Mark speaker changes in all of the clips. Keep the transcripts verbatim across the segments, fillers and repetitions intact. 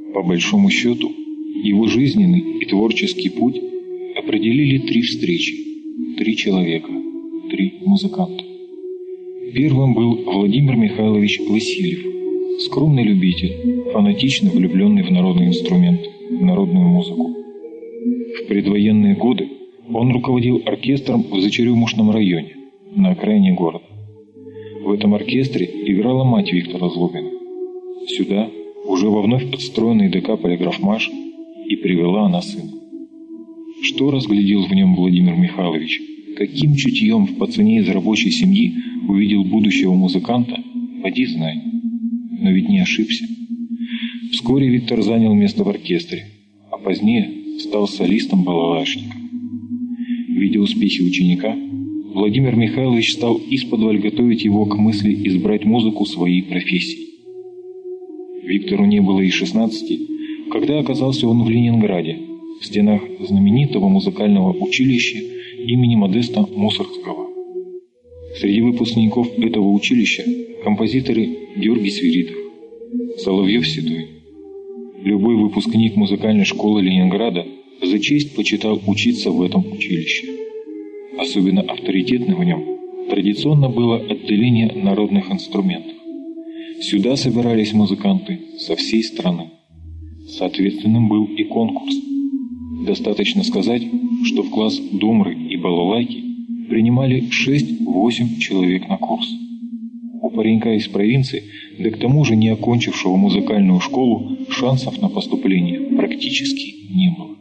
Speaker 1: По большому счету, его жизненный и творческий путь определили три встречи, три человека, три музыканта. Первым был Владимир Михайлович Васильев, скромный любитель, фанатично влюбленный в народный инструмент, в народную музыку. В предвоенные годы он руководил оркестром в Зачерюмушном районе, на окраине города. В этом оркестре играла мать Виктора Злобина. Сюда, уже во вновь отстроенный ДК «Полиграфмаш», и привела она сына. Что разглядел в нем Владимир Михайлович, каким чутьем в пацане из рабочей семьи увидел будущего музыканта, поди знай. Но ведь не ошибся. Вскоре Виктор занял место в оркестре, а позднее стал солистом-балалайшником. Видя успехи ученика, Владимир Михайлович стал исподволь готовить его к мысли избрать музыку своей профессией. Виктору не было и шестнадцати, когда оказался он в Ленинграде, в стенах знаменитого музыкального училища имени Модеста Мусоргского. Среди выпускников этого училища композиторы Георгий Свиридов, Соловьев-Седой. Любой выпускник музыкальной школы Ленинграда за честь почитал учиться в этом училище. Особенно авторитетным в нем традиционно было отделение народных инструментов. Сюда собирались музыканты со всей страны. Соответственным был и конкурс. Достаточно сказать, что в класс домры и балалайки принимали шесть-восемь человек на курс. У паренька из провинции, да к тому же не окончившего музыкальную школу, шансов на поступление практически не было.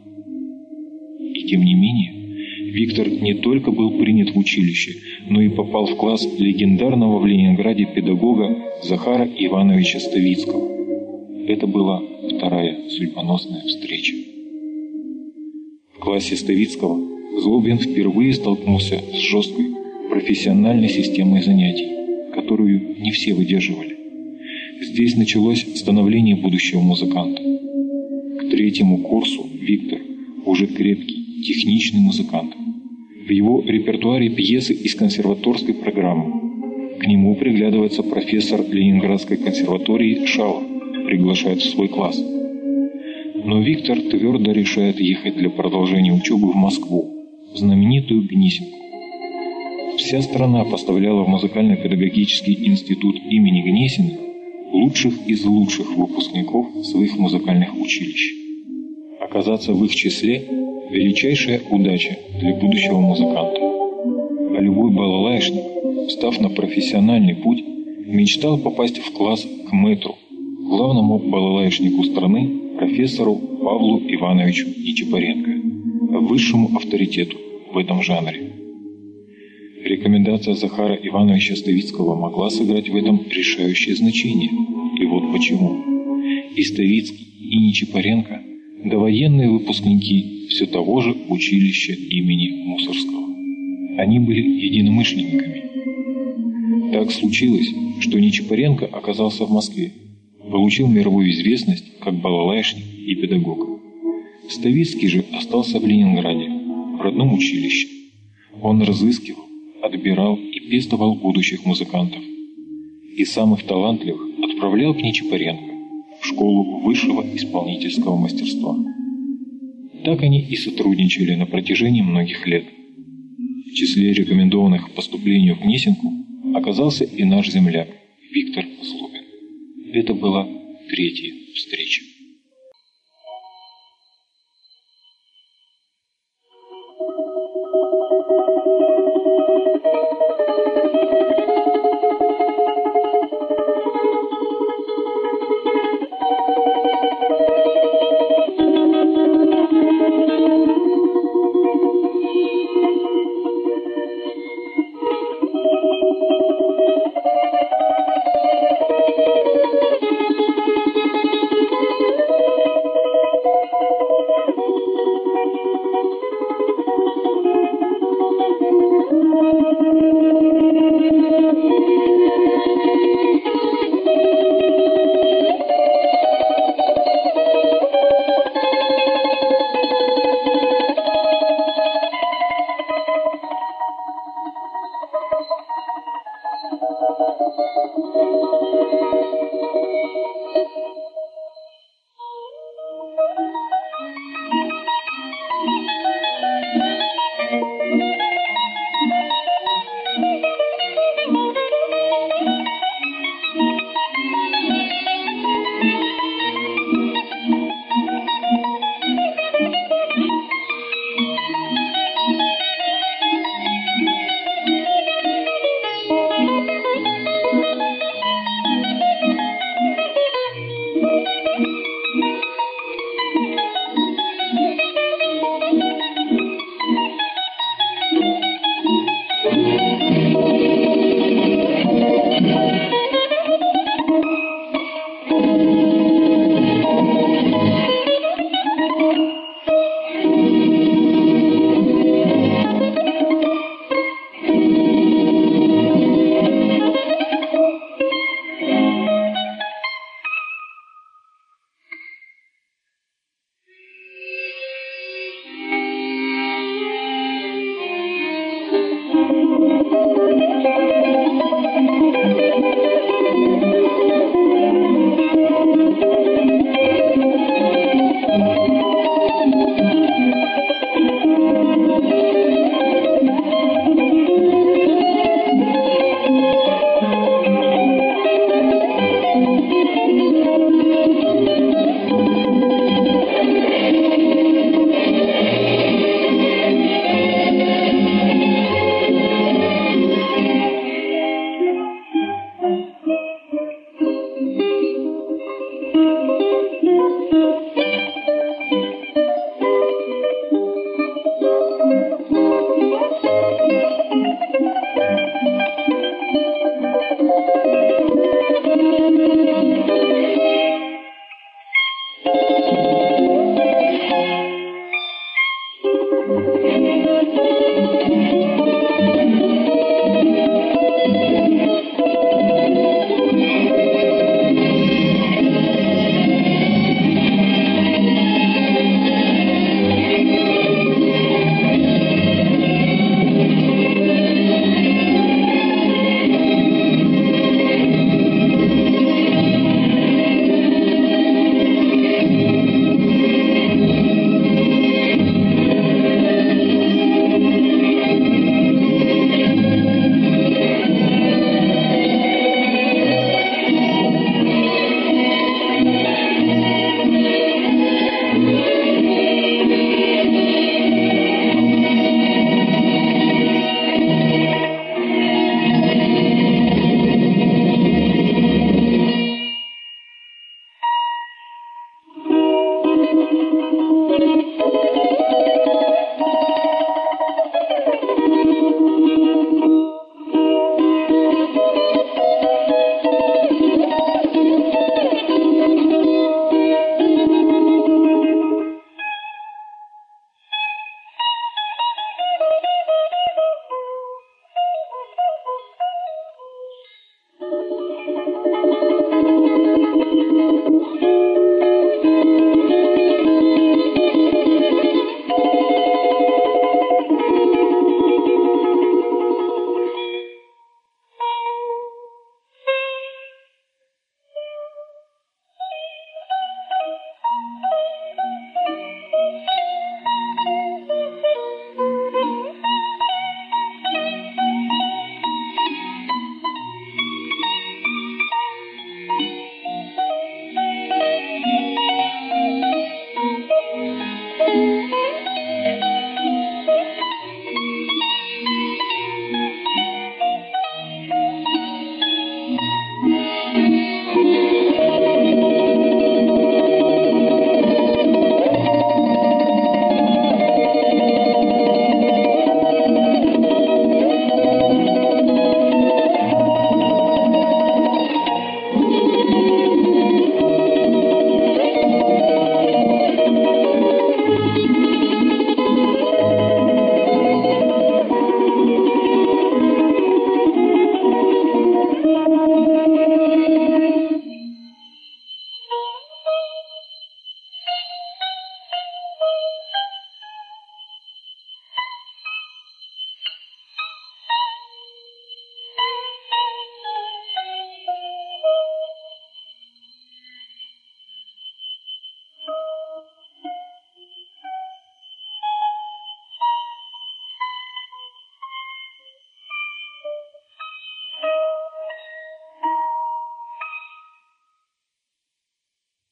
Speaker 1: И тем не менее, Виктор не только был принят в училище, но и попал в класс легендарного в Ленинграде педагога Захара Ивановича Ставицкого. Это была вторая судьбоносная встреча. В классе Ставицкого Злобин впервые столкнулся с жесткой профессиональной системой занятий, которую не все выдерживали. Здесь началось становление будущего музыканта. К третьему курсу Виктор, уже крепкий, техничный музыкант. В его репертуаре пьесы из консерваторской программы. К нему приглядывается профессор Ленинградской консерватории Шалов, приглашает в свой класс. Но Виктор твердо решает ехать для продолжения учебы в Москву, в знаменитую Гнесинку. Вся страна поставляла в музыкально-педагогический институт имени Гнесиных лучших из лучших выпускников своих музыкальных училищ. Оказаться в их числе – величайшая удача для будущего музыканта. А любой балалайшник, встав на профессиональный путь, мечтал попасть в класс к мэтру, главному балалайшнику страны, профессору Павлу Ивановичу Нечипоренко, высшему авторитету в этом жанре. Рекомендация Захара Ивановича Ставицкого могла сыграть в этом решающее значение. И вот почему. И Ставицкий, и Нечипоренко – довоенные выпускники все того же училища имени Мусоргского. Они были единомышленниками. Так случилось, что Нечипоренко оказался в Москве, получил мировую известность как балалайшник и педагог. Ставицкий же остался в Ленинграде, в родном училище. Он разыскивал, отбирал и пестовал будущих музыкантов. И самых талантливых отправлял к Нечипоренко в школу высшего исполнительского мастерства. Так они и сотрудничали на протяжении многих лет. В числе рекомендованных к поступлению в Гнесинку оказался и наш земляк Виктор Злобин. Это была третья встреча.